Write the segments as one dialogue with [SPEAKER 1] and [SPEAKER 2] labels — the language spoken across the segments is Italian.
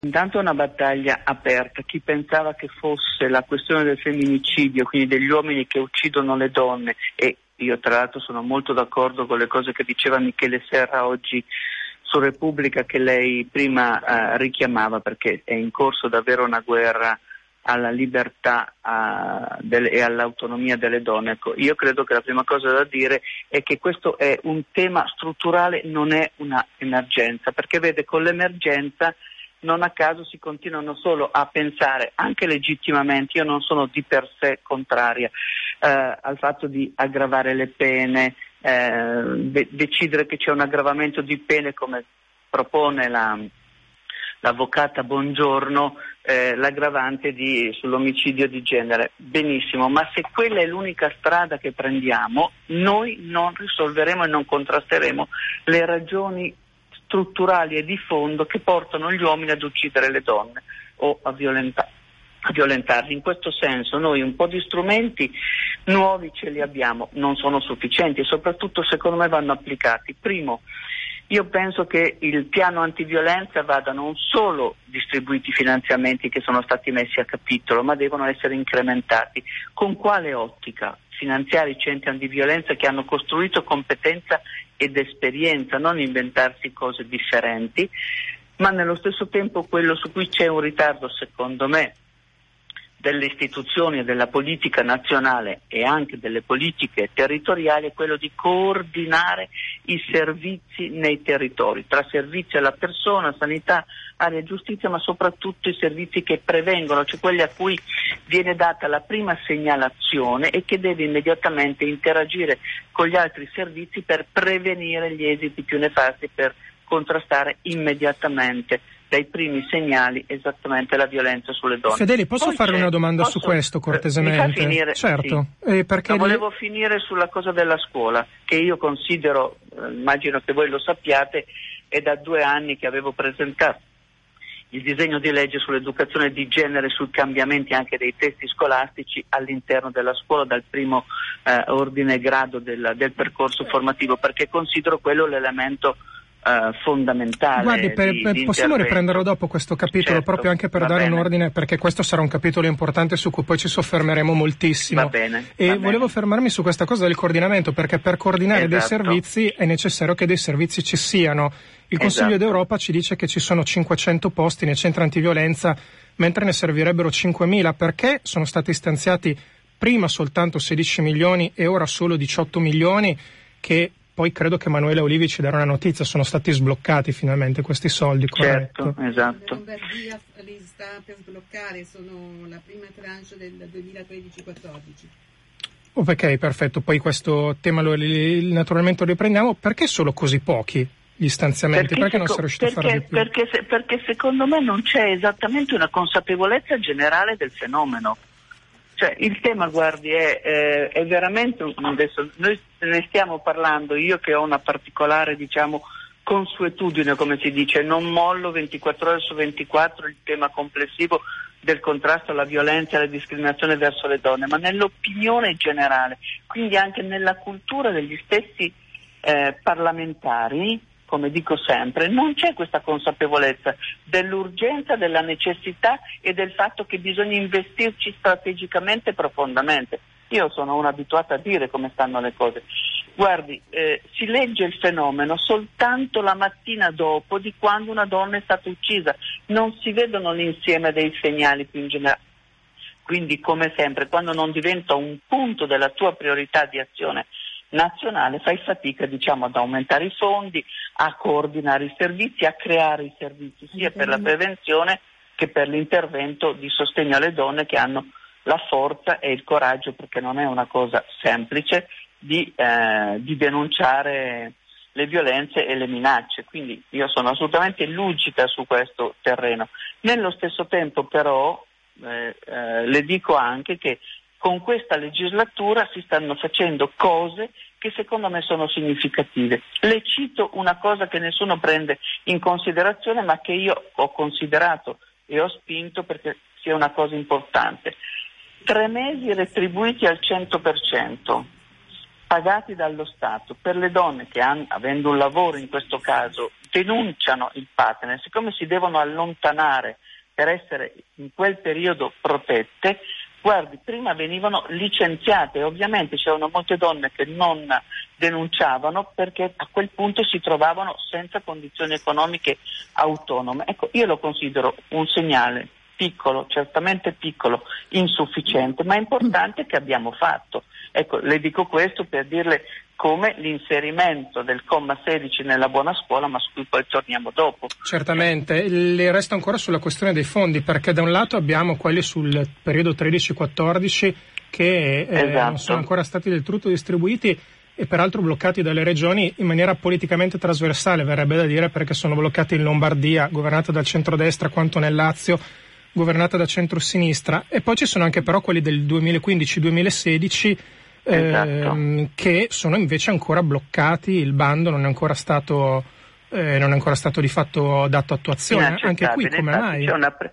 [SPEAKER 1] Intanto è una battaglia aperta. Chi pensava che fosse la questione del femminicidio, quindi degli uomini che uccidono le donne, e io tra l'altro sono molto d'accordo con le cose che diceva Michele Serra oggi su Repubblica, che lei prima richiamava, perché è in corso davvero una guerra alla libertà e all'autonomia delle donne. Ecco, io credo che la prima cosa da dire è che questo è un tema strutturale, non è una emergenza, perché vede, con l'emergenza non a caso si continuano solo a pensare, anche legittimamente, io non sono di per sé contraria al fatto di aggravare le pene, decidere che c'è un aggravamento di pene come propone l'avvocata Bongiorno, l'aggravante sull'omicidio di genere. Benissimo, ma se quella è l'unica strada che prendiamo, noi non risolveremo e non contrasteremo le ragioni strutturali e di fondo che portano gli uomini ad uccidere le donne o a violentarli. In questo senso noi un po' di strumenti nuovi ce li abbiamo, non sono sufficienti e soprattutto secondo me vanno applicati. Primo, io penso che il piano antiviolenza vada non solo distribuiti finanziamenti che sono stati messi a capitolo, ma devono essere incrementati. Con quale ottica? Finanziare i centri antiviolenza che hanno costruito competenza ed esperienza, non inventarsi cose differenti, ma nello stesso tempo quello su cui c'è un ritardo, secondo me, delle istituzioni e della politica nazionale e anche delle politiche territoriali è quello di coordinare i servizi nei territori, tra servizi alla persona, sanità, area giustizia, ma soprattutto i servizi che prevengono, cioè quelli a cui viene data la prima segnalazione e che deve immediatamente interagire con gli altri servizi per prevenire gli esiti più nefasti, per contrastare immediatamente dai primi segnali esattamente la violenza sulle donne.
[SPEAKER 2] Fedeli, posso fare una domanda su questo cortesemente?
[SPEAKER 1] Mi fa finire?
[SPEAKER 2] Certo.
[SPEAKER 1] Sì.
[SPEAKER 2] Perché
[SPEAKER 1] volevo finire sulla cosa della scuola, che io considero, immagino che voi lo sappiate, è da 2 anni che avevo presentato il disegno di legge sull'educazione di genere, sui cambiamenti anche dei testi scolastici all'interno della scuola, dal primo ordine e grado del percorso formativo, perché considero quello l'elemento fondamentale.
[SPEAKER 2] Guardi, possiamo riprenderlo dopo questo capitolo, certo, proprio anche per dare un ordine, perché questo sarà un capitolo importante su cui poi ci soffermeremo moltissimo.
[SPEAKER 1] Va bene.
[SPEAKER 2] Volevo fermarmi su questa cosa del coordinamento, perché per coordinare dei servizi è necessario che dei servizi ci siano. Il Consiglio d'Europa ci dice che ci sono 500 posti nei centri antiviolenza, mentre ne servirebbero 5.000, perché sono stati stanziati prima soltanto 16 milioni e ora solo 18 milioni, che poi credo che Emanuela Olivi ci darà una notizia, sono stati sbloccati finalmente questi soldi, corretto?
[SPEAKER 1] Certo, esatto.
[SPEAKER 3] La Lombardia li sta per sbloccare, sono la prima tranche del 2013-14.
[SPEAKER 2] Ok, perfetto, poi questo tema naturalmente lo riprendiamo. Perché solo così pochi gli stanziamenti? Perché non si è riuscito a fare di più?
[SPEAKER 1] Perché secondo me non c'è esattamente una consapevolezza generale del fenomeno. Cioè, il tema, guardi, è veramente, adesso noi ne stiamo parlando, io che ho una particolare, consuetudine, come si dice, non mollo 24 ore su 24 il tema complessivo del contrasto alla violenza e alla discriminazione verso le donne, ma nell'opinione generale, quindi anche nella cultura degli stessi parlamentari, come dico sempre, non c'è questa consapevolezza dell'urgenza, della necessità e del fatto che bisogna investirci strategicamente e profondamente. Io sono un'abituata a dire come stanno le cose. Guardi, si legge il fenomeno soltanto la mattina dopo di quando una donna è stata uccisa, non si vedono l'insieme dei segnali più in generale. Quindi, come sempre, quando non diventa un punto della tua priorità di azione nazionale, fai fatica, ad aumentare i fondi, a coordinare i servizi, a creare i servizi sia per la prevenzione che per l'intervento di sostegno alle donne che hanno la forza e il coraggio, perché non è una cosa semplice, di denunciare le violenze e le minacce. Quindi io sono assolutamente lucida su questo terreno. Nello stesso tempo però le dico anche che con questa legislatura si stanno facendo cose che secondo me sono significative. Le cito una cosa che nessuno prende in considerazione, ma che io ho considerato e ho spinto perché sia una cosa importante. 3 mesi retribuiti al 100%, pagati dallo Stato, per le donne che avendo un lavoro in questo caso denunciano il partner, siccome si devono allontanare per essere in quel periodo protette, guardi, prima venivano licenziate, ovviamente c'erano molte donne che non denunciavano perché a quel punto si trovavano senza condizioni economiche autonome. Ecco, io lo considero un segnale piccolo, certamente piccolo, insufficiente, ma importante che abbiamo fatto. Ecco, le dico questo per dirle come l'inserimento del comma 16 nella buona scuola, ma su cui poi torniamo dopo.
[SPEAKER 2] Certamente, le resto ancora sulla questione dei fondi, perché da un lato abbiamo quelli sul periodo 13-14 che non sono ancora stati del tutto distribuiti e peraltro bloccati dalle regioni in maniera politicamente trasversale, verrebbe da dire, perché sono bloccati in Lombardia, governata dal centrodestra, quanto nel Lazio, governata da centrosinistra, e poi ci sono anche però quelli del 2015-2016 che sono invece ancora bloccati, il bando non è ancora stato di fatto dato attuazione. Anche qui come mai?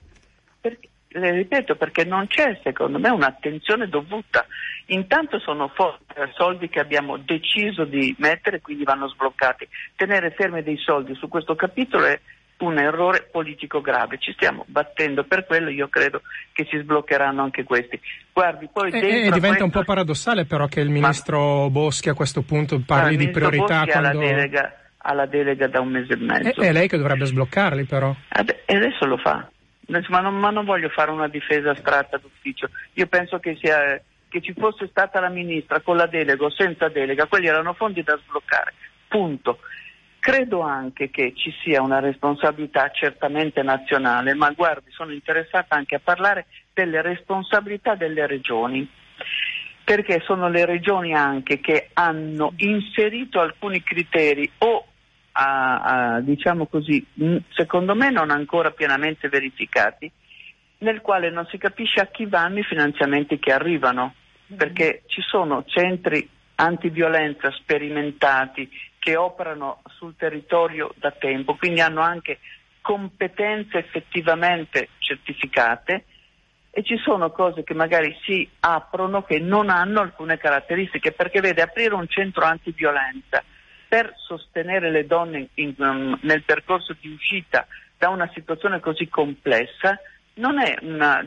[SPEAKER 1] Le ripeto, perché non c'è secondo me un'attenzione dovuta. Intanto sono soldi che abbiamo deciso di mettere, quindi vanno sbloccati. Tenere fermi dei soldi su questo capitolo è un errore politico grave, ci stiamo battendo per quello, io credo che si sbloccheranno anche questi. Guardi, poi
[SPEAKER 2] diventa un po' paradossale però che il ministro Boschi a questo punto parli di priorità quando
[SPEAKER 1] ha la delega da un mese e mezzo.
[SPEAKER 2] È lei che dovrebbe sbloccarli però.
[SPEAKER 1] E adesso lo fa, ma non voglio fare una difesa astratta d'ufficio. Io penso che ci fosse stata la ministra con la delega o senza delega, quelli erano fondi da sbloccare, punto. Credo anche che ci sia una responsabilità certamente nazionale, ma guardi, sono interessata anche a parlare delle responsabilità delle regioni, perché sono le regioni anche che hanno inserito alcuni criteri o diciamo così, secondo me non ancora pienamente verificati, nel quale non si capisce a chi vanno i finanziamenti che arrivano, perché ci sono centri antiviolenza sperimentati che operano sul territorio da tempo, quindi hanno anche competenze effettivamente certificate, e ci sono cose che magari si aprono che non hanno alcune caratteristiche, perché vede, aprire un centro antiviolenza per sostenere le donne nel percorso di uscita da una situazione così complessa non è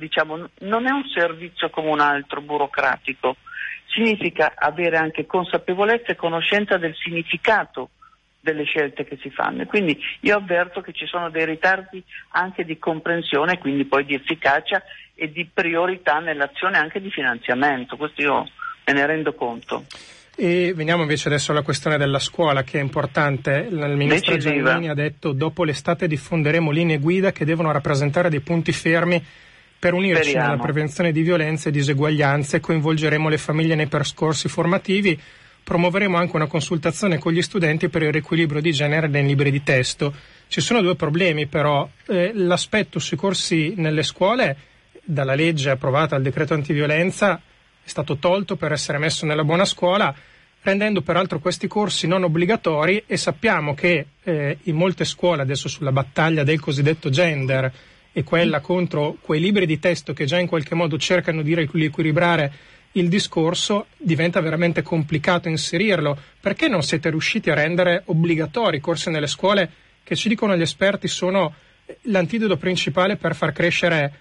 [SPEAKER 1] un servizio come un altro burocratico. Significa avere anche consapevolezza e conoscenza del significato delle scelte che si fanno. Quindi io avverto che ci sono dei ritardi anche di comprensione, quindi poi di efficacia e di priorità nell'azione anche di finanziamento. Questo io me ne rendo conto.
[SPEAKER 2] E veniamo invece adesso alla questione della scuola, che è importante. Il ministro Giannini ha detto: dopo l'estate diffonderemo linee guida che devono rappresentare dei punti fermi per unirci nella prevenzione di violenze e diseguaglianze, coinvolgeremo le famiglie nei percorsi formativi, promuoveremo anche una consultazione con gli studenti per il riequilibrio di genere nei libri di testo. Ci sono due problemi però, l'aspetto sui corsi nelle scuole, dalla legge approvata al decreto antiviolenza, è stato tolto per essere messo nella buona scuola, rendendo peraltro questi corsi non obbligatori, e sappiamo che in molte scuole adesso sulla battaglia del cosiddetto gender e quella contro quei libri di testo che già in qualche modo cercano di riequilibrare il discorso, diventa veramente complicato inserirlo. Perché non siete riusciti a rendere obbligatori i corsi nelle scuole, che ci dicono gli esperti sono l'antidoto principale per far crescere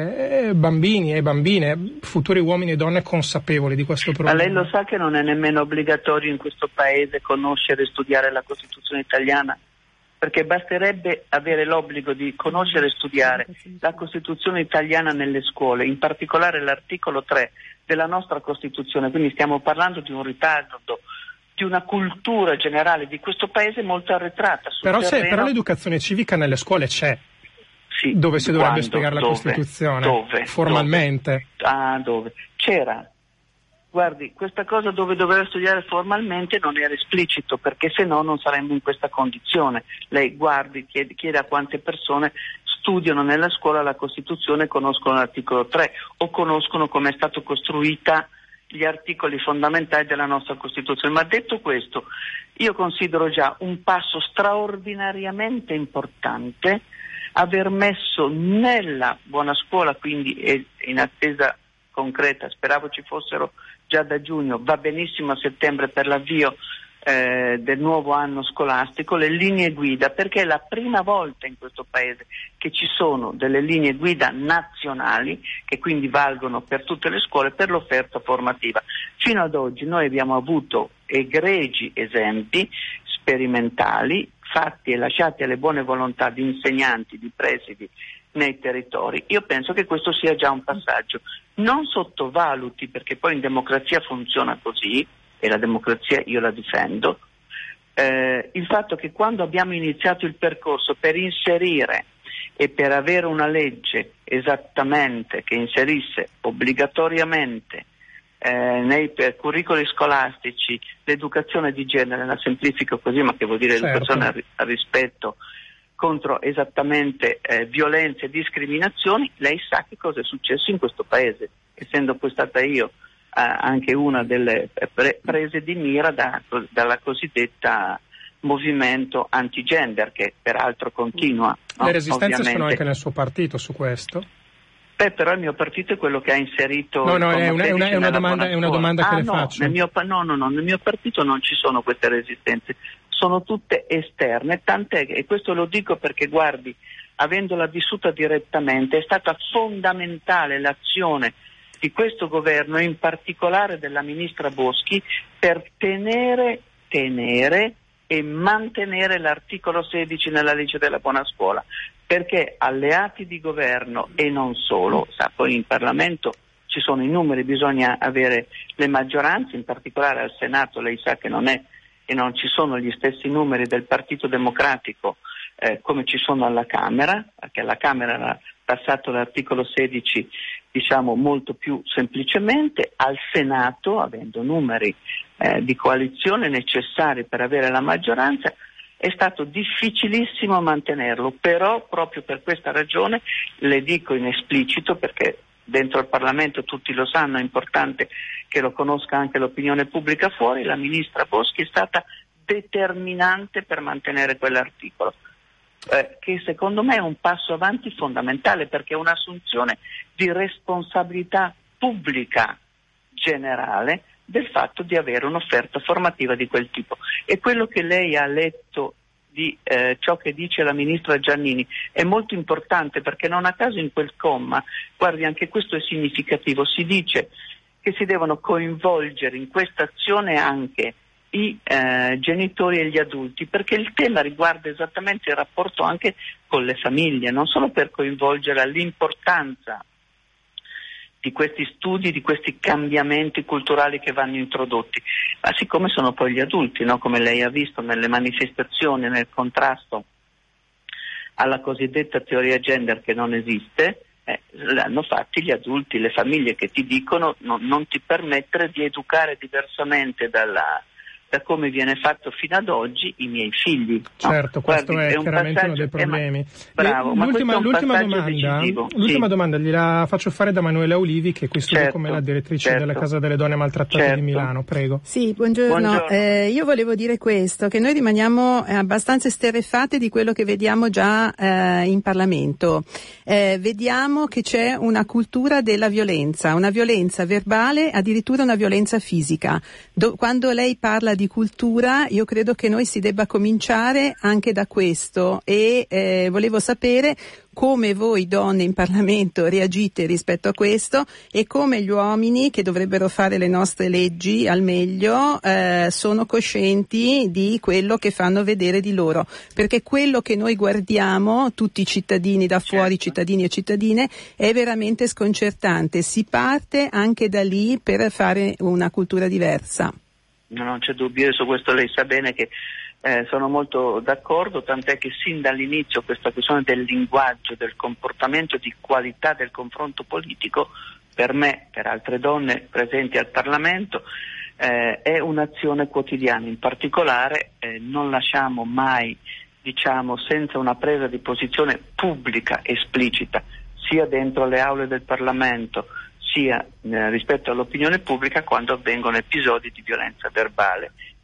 [SPEAKER 2] bambini e bambine, futuri uomini e donne consapevoli di questo problema?
[SPEAKER 1] Ma lei lo sa che non è nemmeno obbligatorio in questo paese conoscere e studiare la Costituzione italiana? Perché basterebbe avere l'obbligo di conoscere e studiare la Costituzione italiana nelle scuole, in particolare l'articolo 3 della nostra Costituzione, quindi stiamo parlando di un ritardo, di una cultura generale di questo paese molto arretrata.
[SPEAKER 2] Però l'educazione civica nelle scuole c'è, sì, dove si dovrebbe spiegare la Costituzione, formalmente.
[SPEAKER 1] Dove? C'era. Guardi, questa cosa dove dover studiare formalmente non era esplicito, perché se no non saremmo in questa condizione. Lei guardi, chiede a quante persone studiano nella scuola la Costituzione e conoscono l'articolo 3 o conoscono come è stato costruita gli articoli fondamentali della nostra Costituzione. Ma detto questo, io considero già un passo straordinariamente importante aver messo nella buona scuola, quindi in attesa concreta, speravo ci fossero già da giugno, va benissimo a settembre per l'avvio del nuovo anno scolastico le linee guida, perché è la prima volta in questo paese che ci sono delle linee guida nazionali che quindi valgono per tutte le scuole per l'offerta formativa. Fino ad oggi noi abbiamo avuto egregi esempi sperimentali fatti e lasciati alle buone volontà di insegnanti, di presidi nei territori. Io penso che questo sia già un passaggio. Non sottovaluti, perché poi in democrazia funziona così, e la democrazia io la difendo, il fatto che quando abbiamo iniziato il percorso per inserire e per avere una legge esattamente che inserisse obbligatoriamente nei curricoli scolastici l'educazione di genere, la semplifico così, ma che vuol dire educazione al rispetto contro esattamente violenze e discriminazioni, lei sa che cosa è successo in questo paese, essendo poi stata io anche una delle prese di mira dalla cosiddetta movimento anti-gender, che peraltro continua.
[SPEAKER 2] Le resistenze sono anche nel suo partito su questo?
[SPEAKER 1] Però il mio partito è quello che ha inserito...
[SPEAKER 2] No, è una domanda che le faccio.
[SPEAKER 1] Nel mio partito non ci sono queste resistenze, sono tutte esterne, tant'è che, e questo lo dico perché guardi, avendola vissuta direttamente, è stata fondamentale l'azione di questo governo, in particolare della ministra Boschi, per tenere e mantenere l'articolo 16 nella legge della buona scuola, perché alleati di governo e non solo, poi in Parlamento ci sono i numeri, bisogna avere le maggioranze, in particolare al Senato lei sa che non è e non ci sono gli stessi numeri del Partito Democratico come ci sono alla Camera, perché alla Camera era passato l'articolo 16 molto più semplicemente, al Senato, avendo numeri di coalizione necessari per avere la maggioranza, è stato difficilissimo mantenerlo, però proprio per questa ragione le dico in esplicito, perché dentro il Parlamento tutti lo sanno, è importante che lo conosca anche l'opinione pubblica fuori, la ministra Boschi è stata determinante per mantenere quell'articolo, che secondo me è un passo avanti fondamentale, perché è un'assunzione di responsabilità pubblica generale del fatto di avere un'offerta formativa di quel tipo. E quello che lei ha letto di ciò che dice la ministra Giannini è molto importante, perché non a caso in quel comma, guardi, anche questo è significativo, si dice che si devono coinvolgere in questa azione anche i genitori e gli adulti, perché il tema riguarda esattamente il rapporto anche con le famiglie, non solo per coinvolgere l'importanza di questi studi, di questi cambiamenti culturali che vanno introdotti, ma siccome sono poi gli adulti, no? Come lei ha visto nelle manifestazioni, nel contrasto alla cosiddetta teoria gender che non esiste, l'hanno fatti gli adulti, le famiglie che ti dicono non ti permettere di educare diversamente da come viene fatto fino ad oggi i miei figli.
[SPEAKER 2] Certo, questo è chiaramente uno dei problemi.
[SPEAKER 1] Bravo,
[SPEAKER 2] l'ultima domanda gliela faccio fare da Manuela Olivi, che qui studia come la direttrice della Casa delle Donne Maltrattate di Milano. Prego.
[SPEAKER 3] Sì, buongiorno. Io volevo dire questo, che noi rimaniamo abbastanza esterrefatti di quello che vediamo già in Parlamento. Vediamo che c'è una cultura della violenza, una violenza verbale, addirittura una violenza fisica. Quando lei parla di cultura, io credo che noi si debba cominciare anche da questo, e volevo sapere come voi donne in Parlamento reagite rispetto a questo, e come gli uomini, che dovrebbero fare le nostre leggi al meglio, sono coscienti di quello che fanno vedere di loro, perché quello che noi guardiamo, tutti i cittadini da fuori, cittadini e cittadine, è veramente sconcertante. Si parte anche da lì per fare una cultura diversa.
[SPEAKER 1] No, non c'è dubbio, su questo lei sa bene che sono molto d'accordo, tant'è che sin dall'inizio questa questione del linguaggio, del comportamento, di qualità del confronto politico, per me, per altre donne presenti al Parlamento, è un'azione quotidiana. In particolare non lasciamo mai, senza una presa di posizione pubblica esplicita, sia dentro le aule del Parlamento, sia rispetto all'opinione pubblica, quando avvengono episodi di violenza verbale.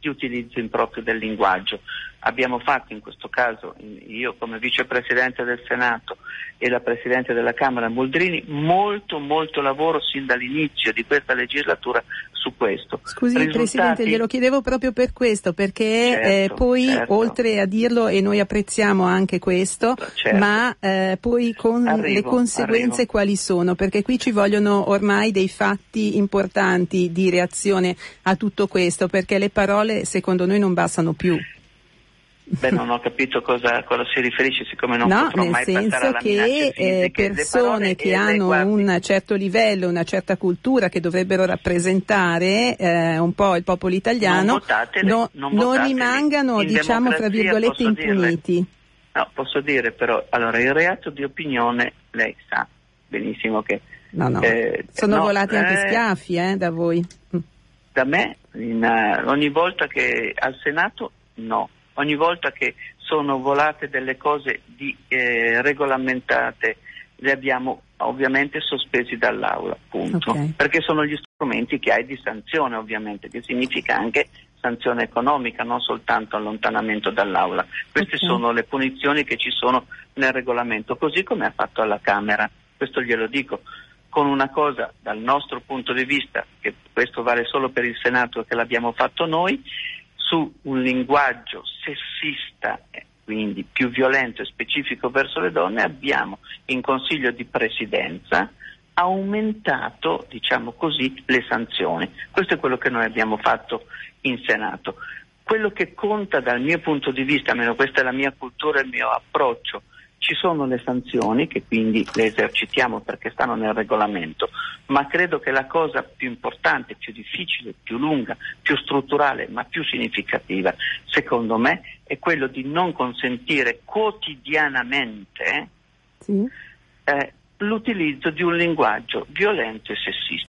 [SPEAKER 1] di utilizzo improprio del linguaggio. Abbiamo fatto in questo caso, io come vicepresidente del Senato e la Presidente della Camera Moldrini, molto lavoro sin dall'inizio di questa legislatura su questo.
[SPEAKER 3] Scusi Presidente, glielo chiedevo proprio per questo, perché certo. Oltre a dirlo, e noi apprezziamo anche questo, certo. Ma poi le conseguenze quali sono? Perché qui ci vogliono ormai dei fatti importanti di reazione a tutto questo, perché le parole secondo noi non bastano più.
[SPEAKER 1] Beh, non ho capito cosa si riferisce, siccome non potrò mai passare alla minaccia fisica.
[SPEAKER 3] No, nel senso che persone che hanno un certo livello, una certa cultura, che dovrebbero rappresentare un po' il popolo italiano, non rimangano, diciamo, fra virgolette, impuniti.
[SPEAKER 1] No, posso dire però, allora, il reato di opinione, lei sa benissimo che...
[SPEAKER 3] sono volati anche schiaffi, da voi.
[SPEAKER 1] Da me, ogni volta che al Senato, no. Ogni volta che sono volate delle cose regolamentate, le abbiamo ovviamente sospesi dall'aula, punto. Okay. Perché sono gli strumenti che hai di sanzione, ovviamente, che significa anche sanzione economica, non soltanto allontanamento dall'aula. Queste sono le punizioni che ci sono nel regolamento, così come ha fatto alla Camera, questo glielo dico, con una cosa dal nostro punto di vista, che questo vale solo per il Senato che l'abbiamo fatto noi, su un linguaggio sessista, quindi più violento e specifico verso le donne, abbiamo in Consiglio di Presidenza aumentato, diciamo così, le sanzioni. Questo è quello che noi abbiamo fatto in Senato. Quello che conta dal mio punto di vista, almeno questa è la mia cultura e il mio approccio, ci sono le sanzioni che quindi le esercitiamo perché stanno nel regolamento, ma credo che la cosa più importante, più difficile, più lunga, più strutturale, ma più significativa, secondo me, è quello di non consentire quotidianamente l'utilizzo di un linguaggio violento e sessista.